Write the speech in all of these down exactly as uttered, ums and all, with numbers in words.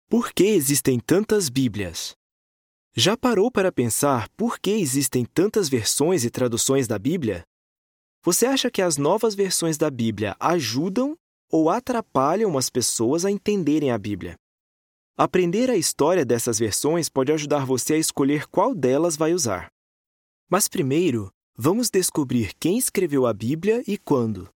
Por que existem tantas Bíblias? Já parou para pensar por que existem tantas versões e traduções da Bíblia? Você acha que as novas versões da Bíblia ajudam ou atrapalham as pessoas a entenderem a Bíblia? Aprender a história dessas versões pode ajudar você a escolher qual delas vai usar. Mas primeiro, vamos descobrir quem escreveu a Bíblia e quando.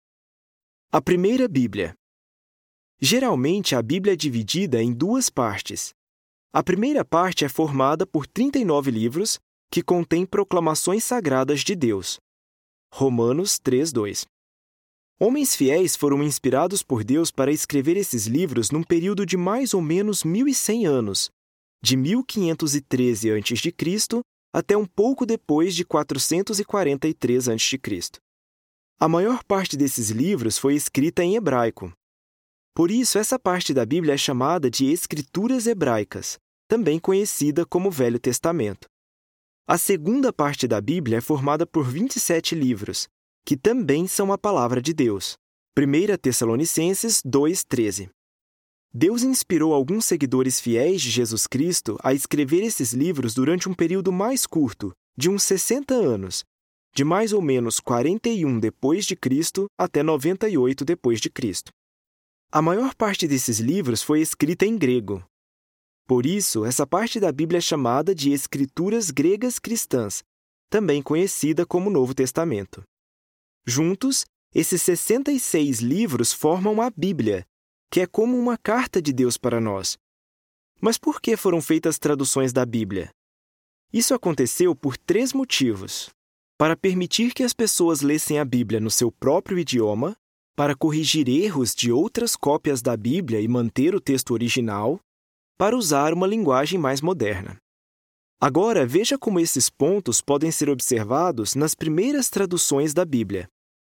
A primeira Bíblia. Geralmente, a Bíblia é dividida em duas partes. A primeira parte é formada por trinta e nove livros que contêm proclamações sagradas de Deus. Romanos três, dois. Homens fiéis foram inspirados por Deus para escrever esses livros num período de mais ou menos mil e cem anos, de mil quinhentos e treze antes de Cristo até um pouco depois de quatrocentos e quarenta e três antes de Cristo. A maior parte desses livros foi escrita em hebraico. Por isso, essa parte da Bíblia é chamada de Escrituras Hebraicas, também conhecida como Velho Testamento. A segunda parte da Bíblia é formada por vinte e sete livros, que também são a Palavra de Deus. primeira Tessalonicenses dois, treze. Deus inspirou alguns seguidores fiéis de Jesus Cristo a escrever esses livros durante um período mais curto, de uns sessenta anos, de mais ou menos quarenta e um depois de Cristo até noventa e oito depois de Cristo. A maior parte desses livros foi escrita em grego. Por isso, essa parte da Bíblia é chamada de Escrituras Gregas Cristãs, também conhecida como Novo Testamento. Juntos, esses sessenta e seis livros formam a Bíblia, que é como uma carta de Deus para nós. Mas por que foram feitas traduções da Bíblia? Isso aconteceu por três motivos: para permitir que as pessoas lessem a Bíblia no seu próprio idioma, para corrigir erros de outras cópias da Bíblia e manter o texto original, para usar uma linguagem mais moderna. Agora, veja como esses pontos podem ser observados nas primeiras traduções da Bíblia.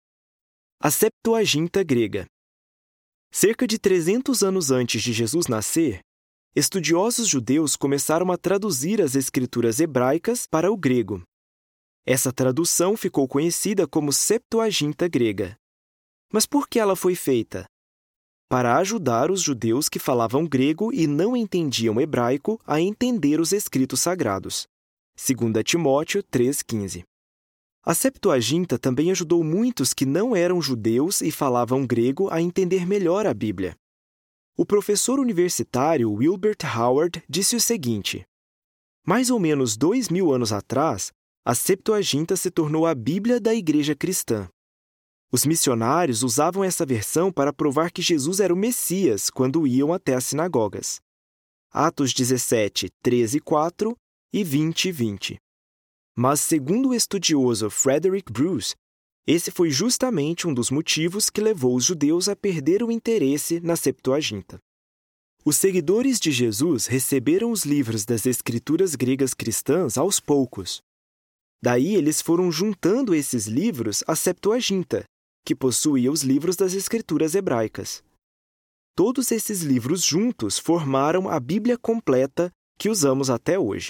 A Septuaginta grega. Cerca de trezentos anos antes de Jesus nascer, estudiosos judeus começaram a traduzir as escrituras hebraicas para o grego. Essa tradução ficou conhecida como Septuaginta grega. Mas por que ela foi feita? Para ajudar os judeus que falavam grego e não entendiam hebraico a entender os escritos sagrados. segunda Timóteo três, quinze. A Septuaginta também ajudou muitos que não eram judeus e falavam grego a entender melhor a Bíblia. O professor universitário Wilbert Howard disse o seguinte: mais ou menos dois mil anos atrás, a Septuaginta se tornou a Bíblia da Igreja Cristã. Os missionários usavam essa versão para provar que Jesus era o Messias quando iam até as sinagogas. Atos dezessete, treze, quatro e vinte, vinte. Mas, segundo o estudioso Frederick Bruce, esse foi justamente um dos motivos que levou os judeus a perder o interesse na Septuaginta. Os seguidores de Jesus receberam os livros das escrituras gregas cristãs aos poucos. Daí eles foram juntando esses livros à Septuaginta, que possuía os livros das escrituras hebraicas. Todos esses livros juntos formaram a Bíblia completa que usamos até hoje.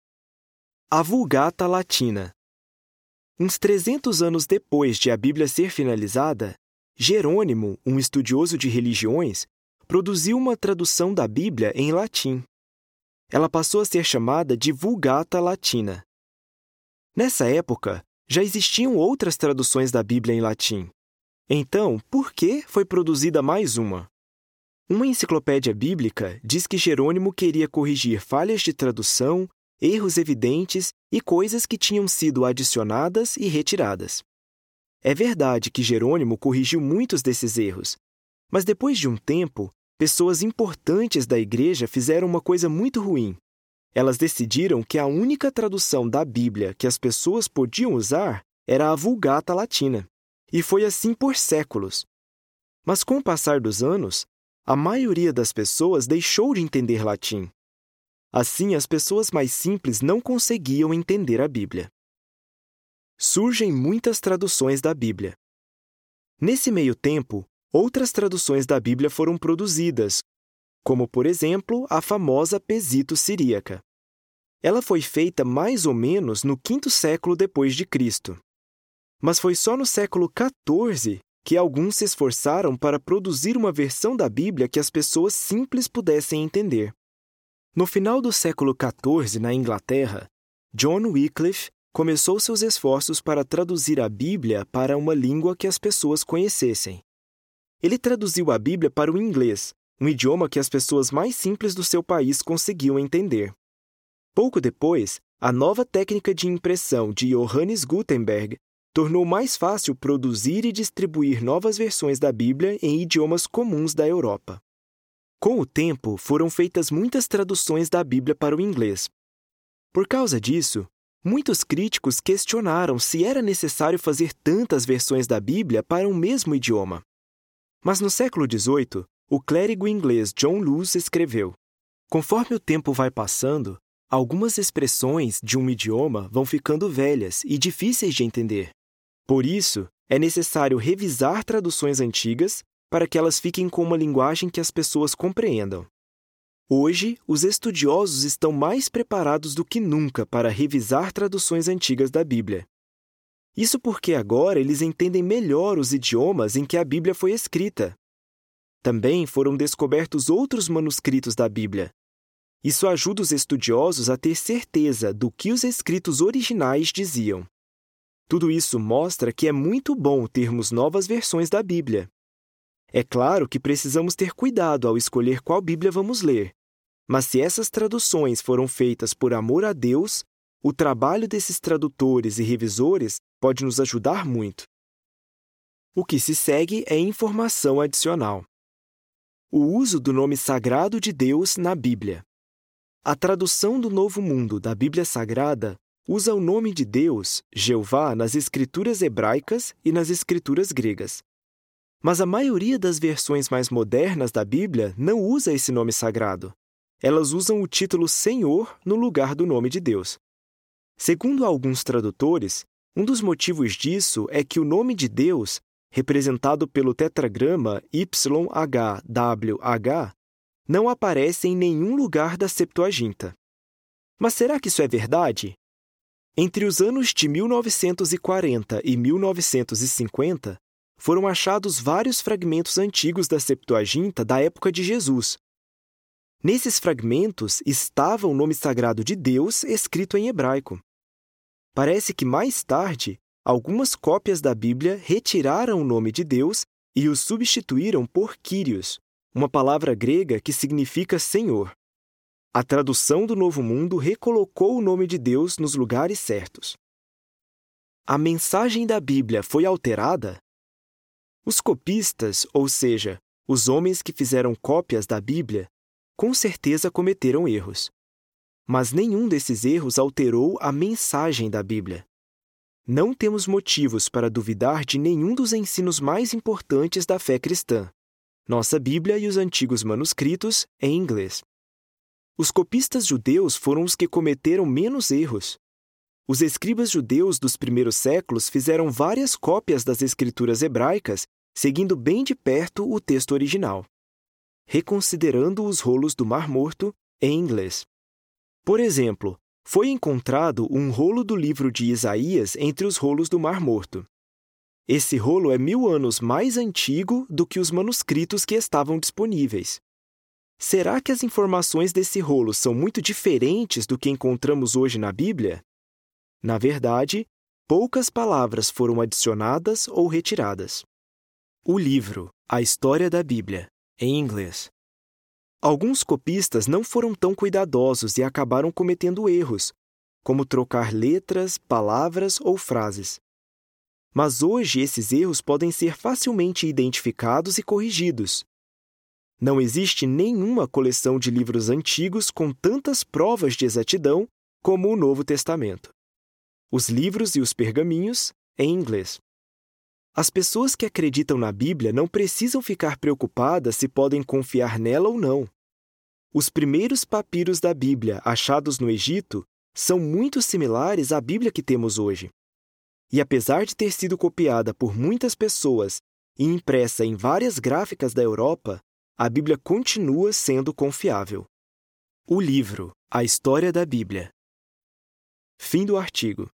A Vulgata Latina. Uns trezentos anos depois de a Bíblia ser finalizada, Jerônimo, um estudioso de religiões, produziu uma tradução da Bíblia em latim. Ela passou a ser chamada de Vulgata Latina. Nessa época, já existiam outras traduções da Bíblia em latim. Então, por que foi produzida mais uma? Uma enciclopédia bíblica diz que Jerônimo queria corrigir falhas de tradução, erros evidentes e coisas que tinham sido adicionadas e retiradas. É verdade que Jerônimo corrigiu muitos desses erros, mas depois de um tempo, pessoas importantes da igreja fizeram uma coisa muito ruim. Elas decidiram que a única tradução da Bíblia que as pessoas podiam usar era a Vulgata Latina. E foi assim por séculos. Mas com o passar dos anos, a maioria das pessoas deixou de entender latim. Assim, as pessoas mais simples não conseguiam entender a Bíblia. Surgem muitas traduções da Bíblia. Nesse meio tempo, outras traduções da Bíblia foram produzidas, como, por exemplo, a famosa Pesito Siríaca. Ela foi feita mais ou menos no quinto século depois de Cristo. Mas foi só no século quatorze que alguns se esforçaram para produzir uma versão da Bíblia que as pessoas simples pudessem entender. No final do século quatorze, na Inglaterra, John Wycliffe começou seus esforços para traduzir a Bíblia para uma língua que as pessoas conhecessem. Ele traduziu a Bíblia para o inglês, um idioma que as pessoas mais simples do seu país conseguiam entender. Pouco depois, a nova técnica de impressão de Johannes Gutenberg tornou mais fácil produzir e distribuir novas versões da Bíblia em idiomas comuns da Europa. Com o tempo, foram feitas muitas traduções da Bíblia para o inglês. Por causa disso, muitos críticos questionaram se era necessário fazer tantas versões da Bíblia para um mesmo idioma. Mas no século dezoito, o clérigo inglês John Lewis escreveu: conforme o tempo vai passando, algumas expressões de um idioma vão ficando velhas e difíceis de entender. Por isso, é necessário revisar traduções antigas para que elas fiquem com uma linguagem que as pessoas compreendam. Hoje, os estudiosos estão mais preparados do que nunca para revisar traduções antigas da Bíblia. Isso porque agora eles entendem melhor os idiomas em que a Bíblia foi escrita. Também foram descobertos outros manuscritos da Bíblia. Isso ajuda os estudiosos a ter certeza do que os escritos originais diziam. Tudo isso mostra que é muito bom termos novas versões da Bíblia. É claro que precisamos ter cuidado ao escolher qual Bíblia vamos ler, mas se essas traduções foram feitas por amor a Deus, o trabalho desses tradutores e revisores pode nos ajudar muito. O que se segue é informação adicional. O uso do nome sagrado de Deus na Bíblia. A tradução do Novo Mundo da Bíblia Sagrada usa o nome de Deus, Jeová, nas escrituras hebraicas e nas escrituras gregas. Mas a maioria das versões mais modernas da Bíblia não usa esse nome sagrado. Elas usam o título Senhor no lugar do nome de Deus. Segundo alguns tradutores, um dos motivos disso é que o nome de Deus, representado pelo tetragrama Y H W H, não aparece em nenhum lugar da Septuaginta. Mas será que isso é verdade? Entre os anos de mil novecentos e quarenta e mil novecentos e cinquenta, foram achados vários fragmentos antigos da Septuaginta da época de Jesus. Nesses fragmentos estava o nome sagrado de Deus escrito em hebraico. Parece que mais tarde, algumas cópias da Bíblia retiraram o nome de Deus e o substituíram por Kyrios, uma palavra grega que significa Senhor. A tradução do Novo Mundo recolocou o nome de Deus nos lugares certos. A mensagem da Bíblia foi alterada? Os copistas, ou seja, os homens que fizeram cópias da Bíblia, com certeza cometeram erros. Mas nenhum desses erros alterou a mensagem da Bíblia. Não temos motivos para duvidar de nenhum dos ensinos mais importantes da fé cristã: nossa Bíblia e os antigos manuscritos em inglês. Os copistas judeus foram os que cometeram menos erros. Os escribas judeus dos primeiros séculos fizeram várias cópias das escrituras hebraicas, seguindo bem de perto o texto original, reconsiderando os rolos do Mar Morto em inglês. Por exemplo, foi encontrado um rolo do livro de Isaías entre os rolos do Mar Morto. Esse rolo é mil anos mais antigo do que os manuscritos que estavam disponíveis. Será que as informações desse rolo são muito diferentes do que encontramos hoje na Bíblia? Na verdade, poucas palavras foram adicionadas ou retiradas. O livro A História da Bíblia, em inglês. Alguns copistas não foram tão cuidadosos e acabaram cometendo erros, como trocar letras, palavras ou frases. Mas hoje esses erros podem ser facilmente identificados e corrigidos. Não existe nenhuma coleção de livros antigos com tantas provas de exatidão como o Novo Testamento. Os livros e os pergaminhos, em inglês. As pessoas que acreditam na Bíblia não precisam ficar preocupadas se podem confiar nela ou não. Os primeiros papiros da Bíblia achados no Egito são muito similares à Bíblia que temos hoje. E apesar de ter sido copiada por muitas pessoas e impressa em várias gráficas da Europa, a Bíblia continua sendo confiável. O livro A História da Bíblia. Fim do artigo.